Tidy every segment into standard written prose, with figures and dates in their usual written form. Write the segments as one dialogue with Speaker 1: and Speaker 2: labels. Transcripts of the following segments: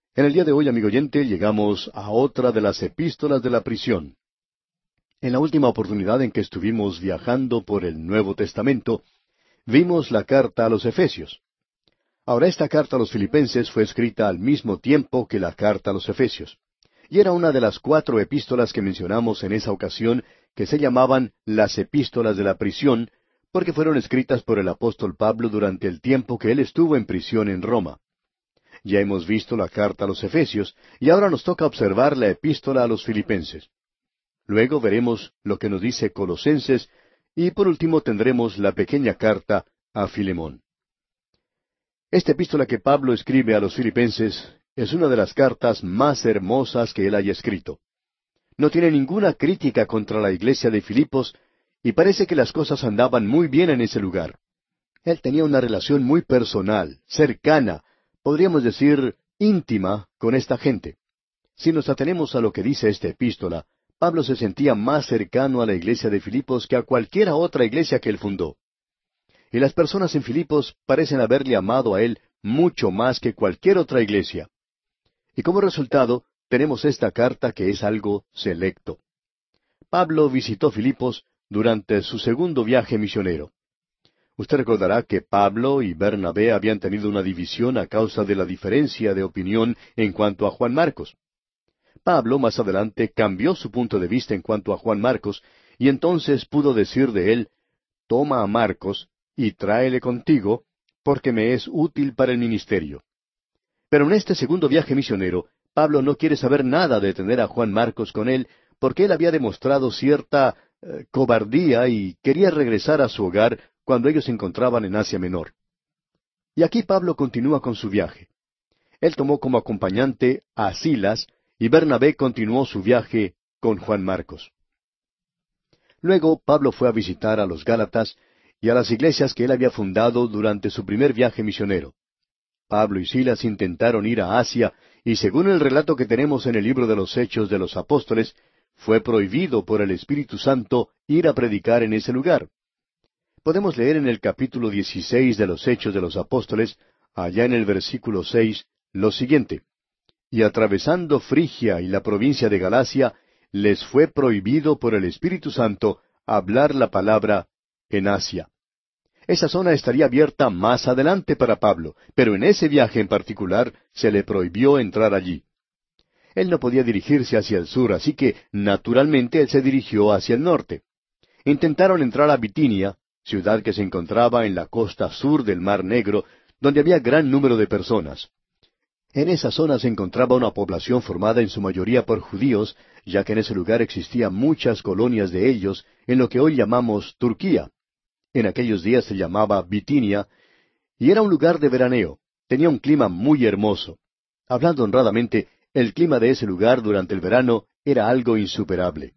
Speaker 1: En el día de hoy, amigo oyente, llegamos a otra de las epístolas de la prisión. En la última oportunidad en que estuvimos viajando por el Nuevo Testamento, vimos la carta a los Efesios. Ahora, esta carta a los Filipenses fue escrita al mismo tiempo que la carta a los Efesios. Y era una de las 4 epístolas que mencionamos en esa ocasión, que se llamaban las epístolas de la prisión, porque fueron escritas por el apóstol Pablo durante el tiempo que él estuvo en prisión en Roma. Ya hemos visto la carta a los Efesios, y ahora nos toca observar la epístola a los Filipenses. Luego veremos lo que nos dice Colosenses, y por último tendremos la pequeña carta a Filemón. Esta epístola que Pablo escribe a los Filipenses es una de las cartas más hermosas que él haya escrito. No tiene ninguna crítica contra la iglesia de Filipos, y parece que las cosas andaban muy bien en ese lugar. Él tenía una relación muy personal, cercana, podríamos decir íntima, con esta gente. Si nos atenemos a lo que dice esta epístola, Pablo se sentía más cercano a la iglesia de Filipos que a cualquiera otra iglesia que él fundó. Y las personas en Filipos parecen haberle amado a él mucho más que cualquier otra iglesia. Y como resultado, tenemos esta carta que es algo selecto. Pablo visitó Filipos durante su segundo viaje misionero. Usted recordará que Pablo y Bernabé habían tenido una división a causa de la diferencia de opinión en cuanto a Juan Marcos. Pablo más adelante cambió su punto de vista en cuanto a Juan Marcos, y entonces pudo decir de él: «Toma a Marcos y tráele contigo, porque me es útil para el ministerio». Pero en este segundo viaje misionero, Pablo no quiere saber nada de tener a Juan Marcos con él, porque él había demostrado cierta cobardía y quería regresar a su hogar cuando ellos se encontraban en Asia Menor. Y aquí Pablo continúa con su viaje. Él tomó como acompañante a Silas, y Bernabé continuó su viaje con Juan Marcos. Luego Pablo fue a visitar a los Gálatas y a las iglesias que él había fundado durante su primer viaje misionero. Pablo y Silas intentaron ir a Asia, y según el relato que tenemos en el libro de los Hechos de los Apóstoles, fue prohibido por el Espíritu Santo ir a predicar en ese lugar. Podemos leer en el capítulo 16 de los Hechos de los Apóstoles, allá en el versículo 6, lo siguiente: «Y atravesando Frigia y la provincia de Galacia, les fue prohibido por el Espíritu Santo hablar la palabra en Asia». Esa zona estaría abierta más adelante para Pablo, pero en ese viaje en particular se le prohibió entrar allí. Él no podía dirigirse hacia el sur, así que naturalmente él se dirigió hacia el norte. Intentaron entrar a Bitinia, ciudad que se encontraba en la costa sur del Mar Negro, donde había gran número de personas. En esa zona se encontraba una población formada en su mayoría por judíos, ya que en ese lugar existían muchas colonias de ellos en lo que hoy llamamos Turquía. En aquellos días se llamaba Bitinia, y era un lugar de veraneo. Tenía un clima muy hermoso. Hablando honradamente, el clima de ese lugar durante el verano era algo insuperable.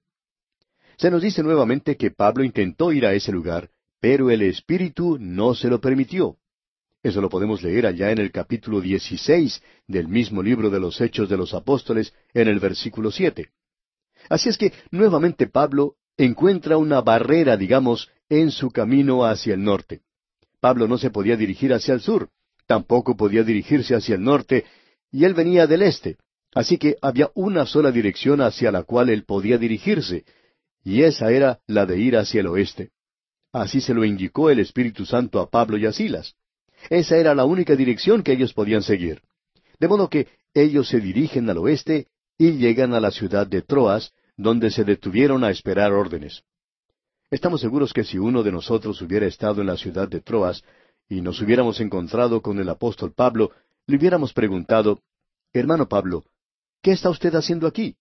Speaker 1: Se nos dice nuevamente que Pablo intentó ir a ese lugar, pero el Espíritu no se lo permitió. Eso lo podemos leer allá en el capítulo 16 del mismo libro de los Hechos de los Apóstoles, en el versículo 7. Así es que nuevamente Pablo encuentra una barrera, digamos, en su camino hacia el norte. Pablo no se podía dirigir hacia el sur, tampoco podía dirigirse hacia el norte, y él venía del este. Así que había una sola dirección hacia la cual él podía dirigirse, y esa era la de ir hacia el oeste. Así se lo indicó el Espíritu Santo a Pablo y a Silas. Esa era la única dirección que ellos podían seguir. De modo que ellos se dirigen al oeste y llegan a la ciudad de Troas, donde se detuvieron a esperar órdenes. Estamos seguros que si uno de nosotros hubiera estado en la ciudad de Troas y nos hubiéramos encontrado con el apóstol Pablo, le hubiéramos preguntado: «Hermano Pablo, ¿qué está usted haciendo aquí?».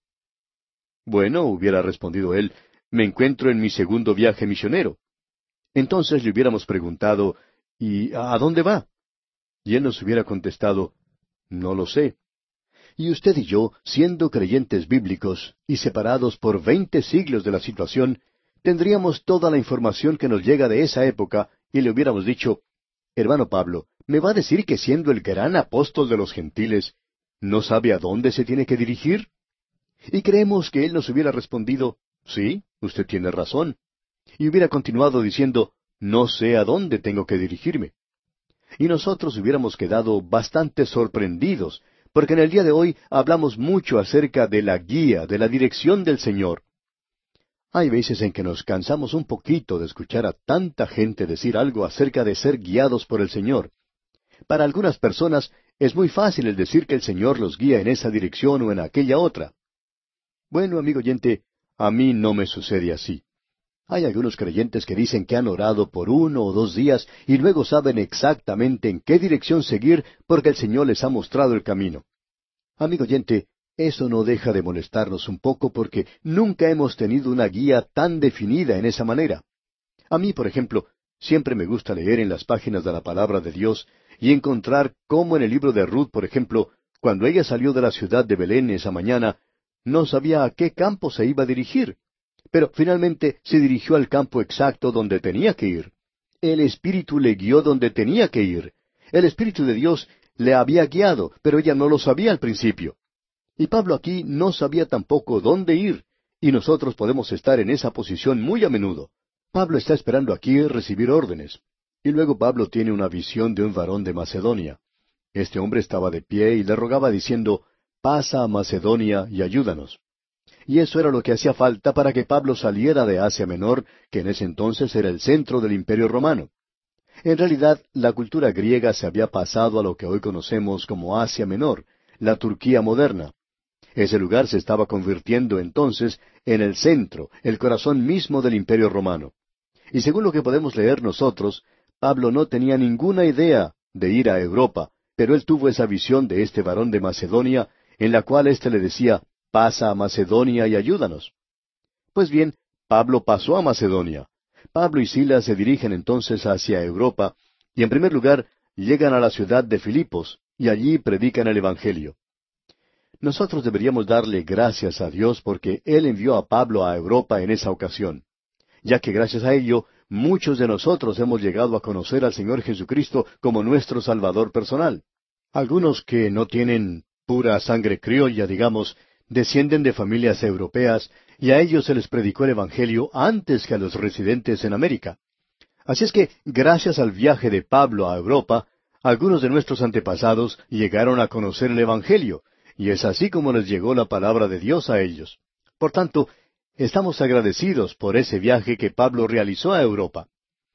Speaker 1: «Bueno», hubiera respondido él, «me encuentro en mi segundo viaje misionero». Entonces le hubiéramos preguntado: «¿Y a dónde va?». Y él nos hubiera contestado: «No lo sé». Y usted y yo, siendo creyentes bíblicos y separados por 20 siglos de la situación, tendríamos toda la información que nos llega de esa época y le hubiéramos dicho: «Hermano Pablo, ¿me va a decir que siendo el gran apóstol de los gentiles, no sabe a dónde se tiene que dirigir?». Y creemos que él nos hubiera respondido: «Sí, usted tiene razón». Y hubiera continuado diciendo: «No sé a dónde tengo que dirigirme». Y nosotros hubiéramos quedado bastante sorprendidos, porque en el día de hoy hablamos mucho acerca de la guía, de la dirección del Señor. Hay veces en que nos cansamos un poquito de escuchar a tanta gente decir algo acerca de ser guiados por el Señor. Para algunas personas es muy fácil el decir que el Señor los guía en esa dirección o en aquella otra. Bueno, amigo oyente, a mí no me sucede así. Hay algunos creyentes que dicen que han orado por 1 o 2 días y luego saben exactamente en qué dirección seguir porque el Señor les ha mostrado el camino. Amigo oyente, eso no deja de molestarnos un poco porque nunca hemos tenido una guía tan definida en esa manera. A mí, por ejemplo, siempre me gusta leer en las páginas de la Palabra de Dios y encontrar cómo en el libro de Ruth, por ejemplo, cuando ella salió de la ciudad de Belén esa mañana, no sabía a qué campo se iba a dirigir, pero finalmente se dirigió al campo exacto donde tenía que ir. El Espíritu le guió donde tenía que ir. El Espíritu de Dios le había guiado, pero ella no lo sabía al principio. Y Pablo aquí no sabía tampoco dónde ir, y nosotros podemos estar en esa posición muy a menudo. Pablo está esperando aquí recibir órdenes. Y luego Pablo tiene una visión de un varón de Macedonia. Este hombre estaba de pie y le rogaba diciendo, «Pasa a Macedonia y ayúdanos». Y eso era lo que hacía falta para que Pablo saliera de Asia Menor, que en ese entonces era el centro del Imperio Romano. En realidad, la cultura griega se había pasado a lo que hoy conocemos como Asia Menor, la Turquía moderna. Ese lugar se estaba convirtiendo entonces en el centro, el corazón mismo del Imperio Romano. Y según lo que podemos leer nosotros, Pablo no tenía ninguna idea de ir a Europa, pero él tuvo esa visión de este varón de Macedonia, en la cual éste le decía, «Pasa a Macedonia y ayúdanos». Pues bien, Pablo pasó a Macedonia. Pablo y Silas se dirigen entonces hacia Europa, y en primer lugar llegan a la ciudad de Filipos, y allí predican el Evangelio. Nosotros deberíamos darle gracias a Dios porque Él envió a Pablo a Europa en esa ocasión, ya que gracias a ello muchos de nosotros hemos llegado a conocer al Señor Jesucristo como nuestro Salvador personal. Algunos que no tienen pura sangre criolla, digamos, descienden de familias europeas y a ellos se les predicó el Evangelio antes que a los residentes en América. Así es que, gracias al viaje de Pablo a Europa, algunos de nuestros antepasados llegaron a conocer el Evangelio, y es así como les llegó la palabra de Dios a ellos. Por tanto, estamos agradecidos por ese viaje que Pablo realizó a Europa.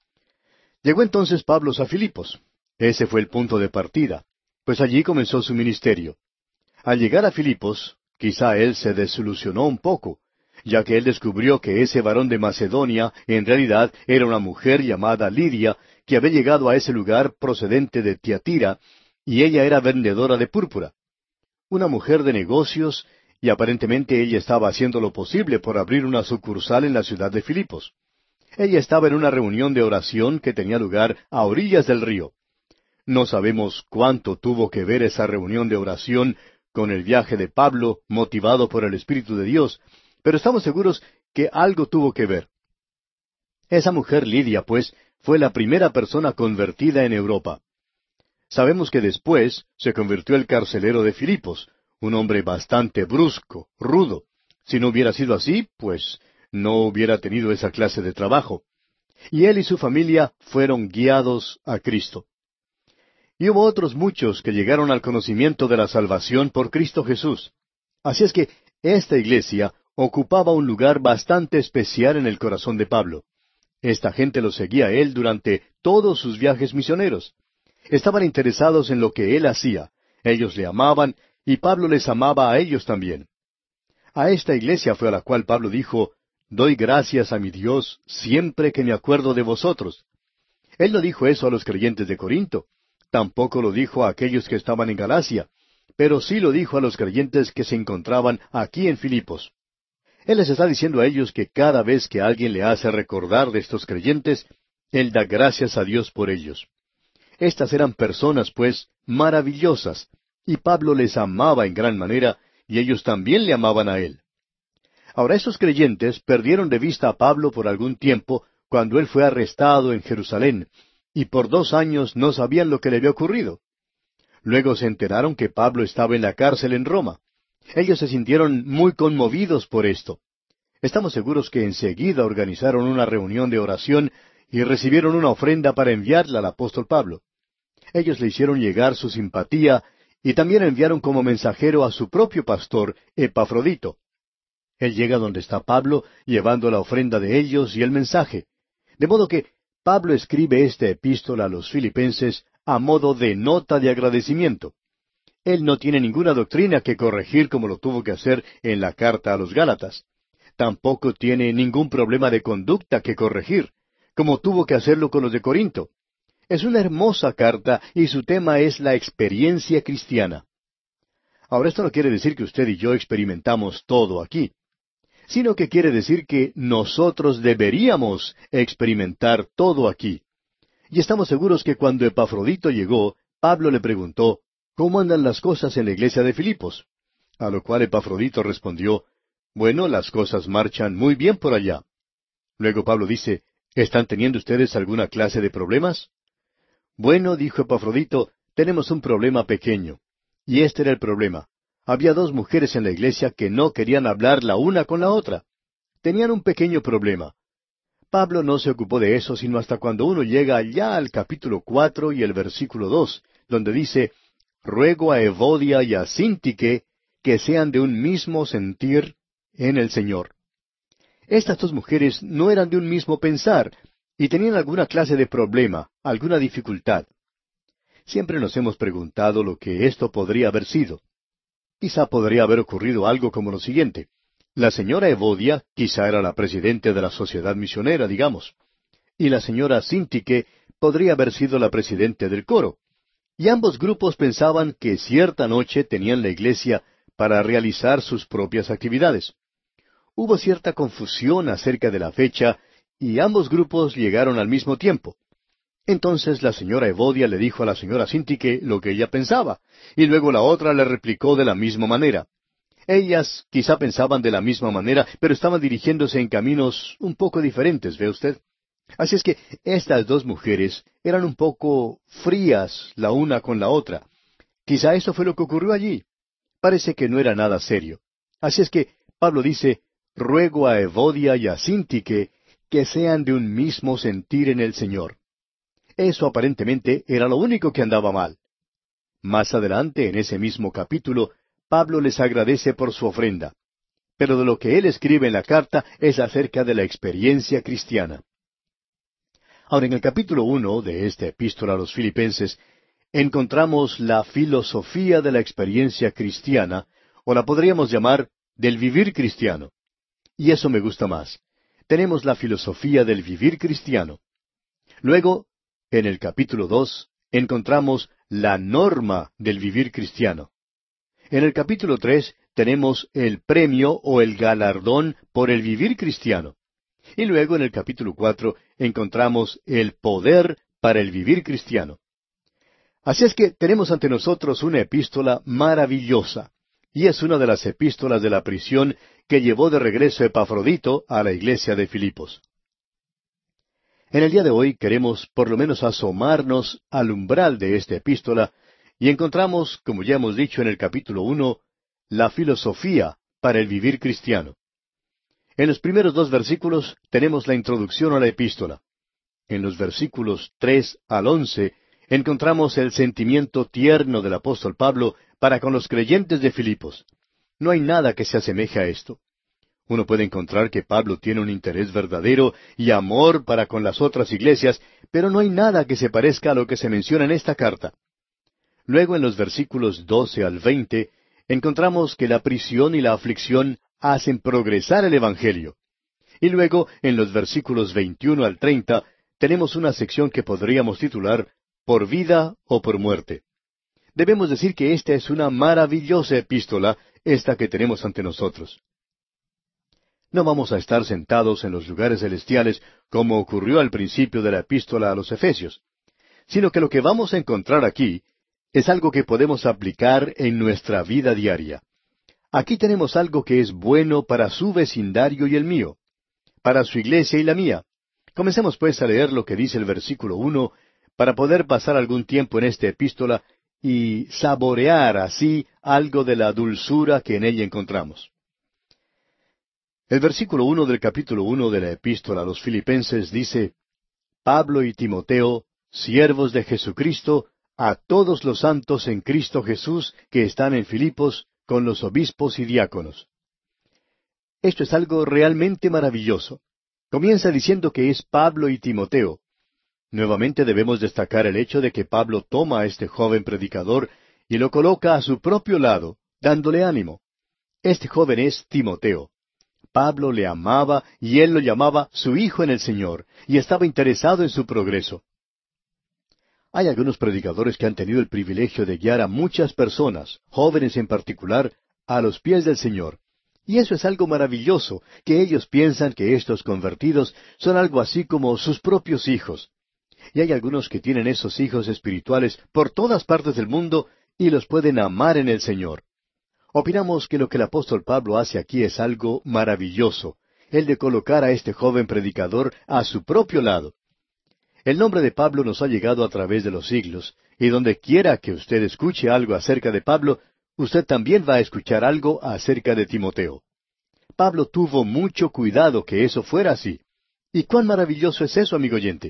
Speaker 1: Llegó entonces Pablo a Filipos. Ese fue el punto de partida, pues allí comenzó su ministerio. Al llegar a Filipos, quizá él se desilusionó un poco, ya que él descubrió que ese varón de Macedonia en realidad era una mujer llamada Lidia, que había llegado a ese lugar procedente de Tiatira, y ella era vendedora de púrpura. Una mujer de negocios, y aparentemente ella estaba haciendo lo posible por abrir una sucursal en la ciudad de Filipos. Ella estaba en una reunión de oración que tenía lugar a orillas del río. No sabemos cuánto tuvo que ver esa reunión de oración con el viaje de Pablo, motivado por el Espíritu de Dios, pero estamos seguros que algo tuvo que ver. Esa mujer Lidia, pues, fue la primera persona convertida en Europa. Sabemos que después se convirtió el carcelero de Filipos, un hombre bastante brusco, rudo. Si no hubiera sido así, pues no hubiera tenido esa clase de trabajo. Y él y su familia fueron guiados a Cristo. Y hubo otros muchos que llegaron al conocimiento de la salvación por Cristo Jesús. Así es que esta iglesia ocupaba un lugar bastante especial en el corazón de Pablo. Esta gente lo seguía a él durante todos sus viajes misioneros. Estaban interesados en lo que él hacía. Ellos le amaban y Pablo les amaba a ellos también. A esta iglesia fue a la cual Pablo dijo, «Doy gracias a mi Dios siempre que me acuerdo de vosotros». Él no dijo eso a los creyentes de Corinto. Tampoco lo dijo a aquellos que estaban en Galacia, pero sí lo dijo a los creyentes que se encontraban aquí en Filipos. Él les está diciendo a ellos que cada vez que alguien le hace recordar de estos creyentes, él da gracias a Dios por ellos. Estas eran personas, pues, maravillosas, y Pablo les amaba en gran manera, y ellos también le amaban a él. Ahora, estos creyentes perdieron de vista a Pablo por algún tiempo, cuando él fue arrestado en Jerusalén, y por 2 años no sabían lo que le había ocurrido. Luego se enteraron que Pablo estaba en la cárcel en Roma. Ellos se sintieron muy conmovidos por esto. Estamos seguros que enseguida organizaron una reunión de oración y recibieron una ofrenda para enviarla al apóstol Pablo. Ellos le hicieron llegar su simpatía y también enviaron como mensajero a su propio pastor, Epafrodito. Él llega donde está Pablo, llevando la ofrenda de ellos y el mensaje. De modo que Pablo escribe esta epístola a los filipenses a modo de nota de agradecimiento. Él no tiene ninguna doctrina que corregir como lo tuvo que hacer en la carta a los Gálatas. Tampoco tiene ningún problema de conducta que corregir, como tuvo que hacerlo con los de Corinto. Es una hermosa carta y su tema es la experiencia cristiana. Ahora, esto no quiere decir que usted y yo experimentamos todo aquí, sino que quiere decir que nosotros deberíamos experimentar todo aquí. Y estamos seguros que cuando Epafrodito llegó, Pablo le preguntó, ¿cómo andan las cosas en la iglesia de Filipos? A lo cual Epafrodito respondió, bueno, las cosas marchan muy bien por allá. Luego Pablo dice, ¿están teniendo ustedes alguna clase de problemas? Bueno, dijo Epafrodito, tenemos un problema pequeño. Y este era el problema. Había dos mujeres en la iglesia que no querían hablar la una con la otra. Tenían un pequeño problema. Pablo no se ocupó de eso sino hasta cuando uno llega allá al capítulo 4 y el versículo 2, donde dice, ruego a Evodia y a Síntique que sean de un mismo sentir en el Señor. Estas dos mujeres no eran de un mismo pensar y tenían alguna clase de problema, alguna dificultad. Siempre nos hemos preguntado lo que esto podría haber sido. Quizá podría haber ocurrido algo como lo siguiente. La señora Evodia quizá era la presidente de la sociedad misionera, digamos, y la señora Síntique podría haber sido la presidente del coro. Y ambos grupos pensaban que cierta noche tenían la iglesia para realizar sus propias actividades. Hubo cierta confusión acerca de la fecha y ambos grupos llegaron al mismo tiempo. Entonces la señora Evodia le dijo a la señora Síntique lo que ella pensaba, y luego la otra le replicó de la misma manera. Ellas quizá pensaban de la misma manera, pero estaban dirigiéndose en caminos un poco diferentes, ¿ve usted? Así es que estas dos mujeres eran un poco frías la una con la otra. Quizá eso fue lo que ocurrió allí. Parece que no era nada serio. Así es que Pablo dice, ruego a Evodia y a Síntique que sean de un mismo sentir en el Señor. Eso aparentemente era lo único que andaba mal. Más adelante, en ese mismo capítulo, Pablo les agradece por su ofrenda. Pero de lo que él escribe en la carta es acerca de la experiencia cristiana. Ahora, en el capítulo 1 de esta epístola a los Filipenses, encontramos la filosofía de la experiencia cristiana, o la podríamos llamar del vivir cristiano. Y eso me gusta más. Tenemos la filosofía del vivir cristiano. Luego, en el capítulo 2, encontramos la norma del vivir cristiano. En el capítulo 3 tenemos el premio o el galardón por el vivir cristiano. Y luego en el capítulo 4 encontramos el poder para el vivir cristiano. Así es que tenemos ante nosotros una epístola maravillosa, y es una de las epístolas de la prisión que llevó de regreso Epafrodito a la iglesia de Filipos. En el día de hoy queremos por lo menos asomarnos al umbral de esta epístola y encontramos, como ya hemos dicho en el capítulo 1, la filosofía para el vivir cristiano. En los primeros 2 versículos tenemos la introducción a la epístola. En los versículos 3 al 11 encontramos el sentimiento tierno del apóstol Pablo para con los creyentes de Filipos. No hay nada que se asemeje a esto. Uno puede encontrar que Pablo tiene un interés verdadero y amor para con las otras iglesias, pero no hay nada que se parezca a lo que se menciona en esta carta. Luego, en los versículos 12 al 20, encontramos que la prisión y la aflicción hacen progresar el Evangelio. Y luego, en los versículos 21 al 30, tenemos una sección que podríamos titular Por vida o por muerte. Debemos decir que esta es una maravillosa epístola, esta que tenemos ante nosotros. No vamos a estar sentados en los lugares celestiales como ocurrió al principio de la epístola a los Efesios, sino que lo que vamos a encontrar aquí es algo que podemos aplicar en nuestra vida diaria. Aquí tenemos algo que es bueno para su vecindario y el mío, para su iglesia y la mía. Comencemos pues a leer lo que dice el versículo 1 para poder pasar algún tiempo en esta epístola y saborear así algo de la dulzura que en ella encontramos. El versículo 1 del capítulo 1 de la epístola a los Filipenses dice, Pablo y Timoteo, siervos de Jesucristo, a todos los santos en Cristo Jesús que están en Filipos con los obispos y diáconos. Esto es algo realmente maravilloso. Comienza diciendo que es Pablo y Timoteo. Nuevamente debemos destacar el hecho de que Pablo toma a este joven predicador y lo coloca a su propio lado, dándole ánimo. Este joven es Timoteo. Pablo le amaba y él lo llamaba su hijo en el Señor, y estaba interesado en su progreso. Hay algunos predicadores que han tenido el privilegio de guiar a muchas personas, jóvenes en particular, a los pies del Señor. Y eso es algo maravilloso, que ellos piensan que estos convertidos son algo así como sus propios hijos. Y hay algunos que tienen esos hijos espirituales por todas partes del mundo y los pueden amar en el Señor. Opinamos que lo que el apóstol Pablo hace aquí es algo maravilloso, el de colocar a este joven predicador a su propio lado. El nombre de Pablo nos ha llegado a través de los siglos, y donde quiera que usted escuche algo acerca de Pablo, usted también va a escuchar algo acerca de Timoteo. Pablo tuvo mucho cuidado que eso fuera así. ¿Y cuán maravilloso es eso, amigo oyente?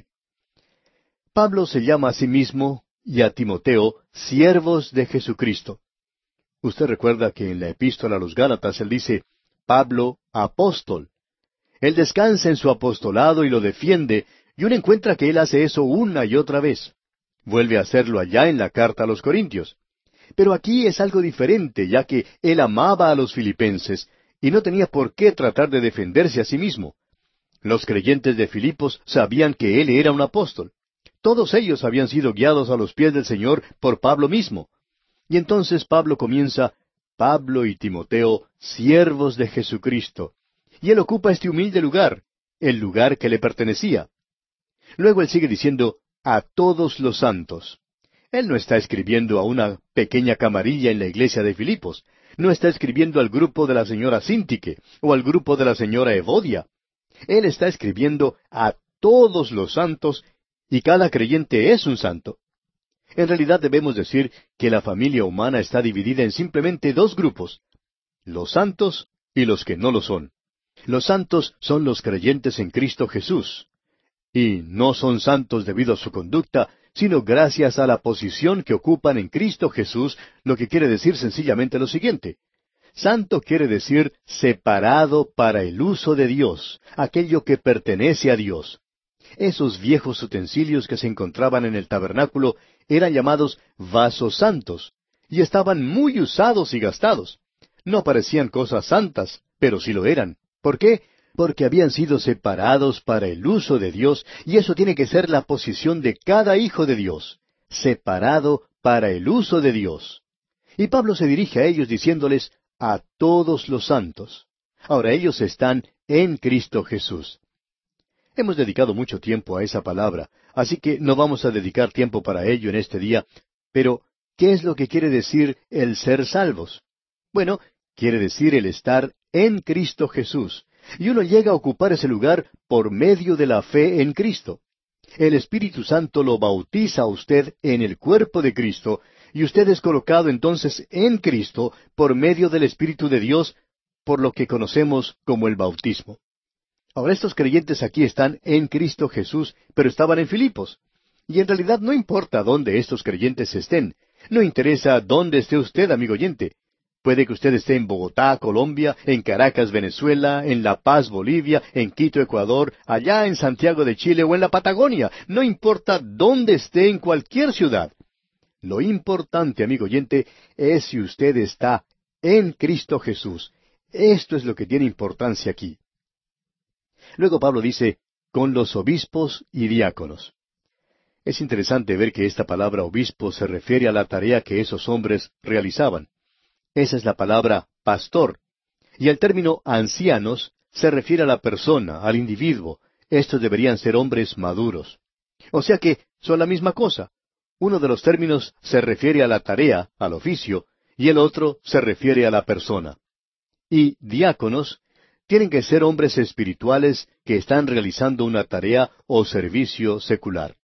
Speaker 1: Pablo se llama a sí mismo y a Timoteo siervos de Jesucristo. Usted recuerda que en la epístola a los Gálatas él dice, Pablo, apóstol. Él descansa en su apostolado y lo defiende, y uno encuentra que él hace eso una y otra vez. Vuelve a hacerlo allá en la carta a los Corintios. Pero aquí es algo diferente, ya que él amaba a los filipenses, y no tenía por qué tratar de defenderse a sí mismo. Los creyentes de Filipos sabían que él era un apóstol. Todos ellos habían sido guiados a los pies del Señor por Pablo mismo. Y entonces Pablo comienza, Pablo y Timoteo, siervos de Jesucristo. Y él ocupa este humilde lugar, el lugar que le pertenecía. Luego él sigue diciendo, a todos los santos. Él no está escribiendo a una pequeña camarilla en la iglesia de Filipos. No está escribiendo al grupo de la señora Síntique o al grupo de la señora Evodia. Él está escribiendo a todos los santos, y cada creyente es un santo. En realidad debemos decir que la familia humana está dividida en simplemente dos grupos, los santos y los que no lo son. Los santos son los creyentes en Cristo Jesús, y no son santos debido a su conducta, sino gracias a la posición que ocupan en Cristo Jesús, lo que quiere decir sencillamente lo siguiente. Santo quiere decir separado para el uso de Dios, aquello que pertenece a Dios. Esos viejos utensilios que se encontraban en el tabernáculo eran llamados vasos santos, y estaban muy usados y gastados. No parecían cosas santas, pero sí lo eran. ¿Por qué? Porque habían sido separados para el uso de Dios, y eso tiene que ser la posición de cada hijo de Dios, separado para el uso de Dios. Y Pablo se dirige a ellos diciéndoles, a todos los santos. Ahora ellos están en Cristo Jesús. Hemos dedicado mucho tiempo a esa palabra, así que no vamos a dedicar tiempo para ello en este día, pero ¿qué es lo que quiere decir el ser salvos? Bueno, quiere decir el estar en Cristo Jesús, y uno llega a ocupar ese lugar por medio de la fe en Cristo. El Espíritu Santo lo bautiza a usted en el cuerpo de Cristo, y usted es colocado entonces en Cristo por medio del Espíritu de Dios, por lo que conocemos como el bautismo. Ahora, estos creyentes aquí están en Cristo Jesús, pero estaban en Filipos. Y en realidad no importa dónde estos creyentes estén. No interesa dónde esté usted, amigo oyente. Puede que usted esté en Bogotá, Colombia, en Caracas, Venezuela, en La Paz, Bolivia, en Quito, Ecuador, allá en Santiago de Chile o en la Patagonia. No importa dónde esté en cualquier ciudad. Lo importante, amigo oyente, es si usted está en Cristo Jesús. Esto es lo que tiene importancia aquí. Luego Pablo dice, con los obispos y diáconos. Es interesante ver que esta palabra obispo se refiere a la tarea que esos hombres realizaban. Esa es la palabra pastor. Y el término ancianos se refiere a la persona, al individuo. Estos deberían ser hombres maduros. O sea que son la misma cosa. Uno de los términos se refiere a la tarea, al oficio, y el otro se refiere a la persona. Y diáconos tienen que ser hombres espirituales que están realizando una tarea o servicio secular.